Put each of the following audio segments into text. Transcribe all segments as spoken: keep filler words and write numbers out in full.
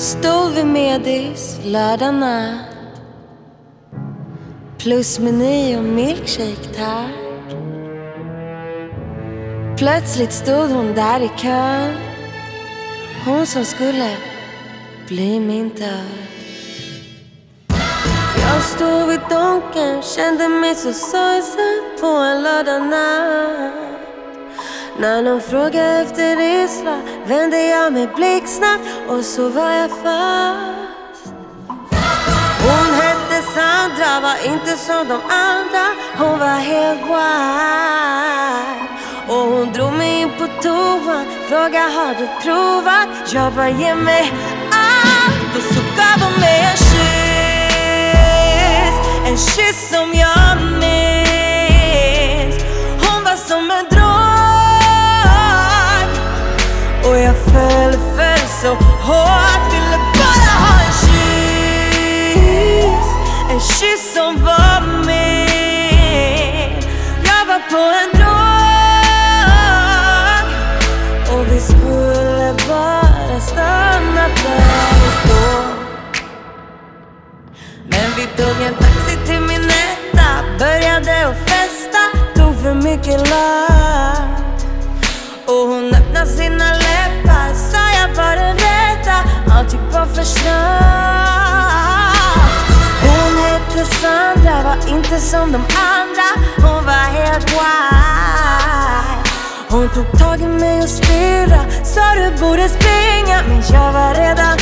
Stod vid Medis lördag natt, plus meny och milkshake tack. Plötsligt stod hon där i kön, hon som skulle bli min död. Jag stod vid donken, kände mig så sorgsen på en lördag natt. När någon frågade efter Isla vände jag mig blixtsnabbt och så var jag fast. Hon hette Sandra, var inte som de andra. Hon var helt wild. Och hon drog mig in på toan, frågade har du provat? Jag bara ge mig allt. Och så gav hon mig en kyss, en kyss som jag minns. Hon var som en drog och jag föll, föll så hårt. Ville bara ha en kyss, en kyss som var min. Jag var på en drog och vi skulle bara stanna där och då. Men vi tog en taxi till min etta, började att festa, tog för mycket ladd. Och hon öppnade sina läppar, sa jag var den rätta, allt gick bara för snabbt. Hon hette Sandra, var inte som de andra. Hon var helt wild. Hon tog tag i mig och spira, sa du borde springa, men jag var redan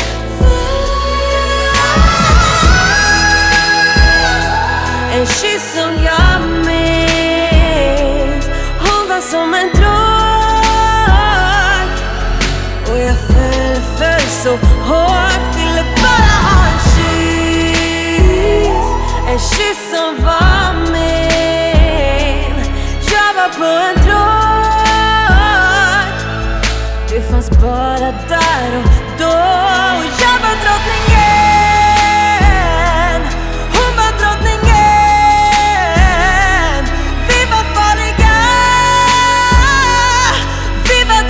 en kyss som jag minns. Hon var som en drog och jag föll, föll så hårt. Ville bara ha en kyss, en kyss som var min. Jag var på en drog, det fanns bara där och då. Och jag var drottningen, hon var drottningen. Vi var farliga, vi var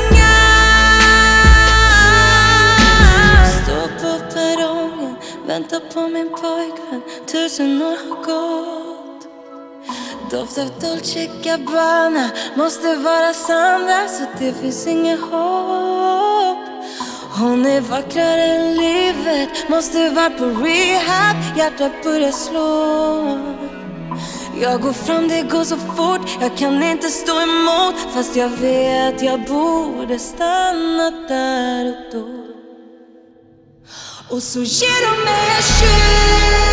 drottningar. Stod på perrongen, väntar på min pojkvän. Tusen år har gått. Doft av Dolce Gabbana, måste vara Sandra, så det finns inget hopp. Hon är vackrare än livet, måste vara på rehab. Hjärtat börjar slå. Jag går fram, det går så fort, jag kan inte stå emot. Fast jag vet jag borde stanna där och då. Och så ger de mig en kyss,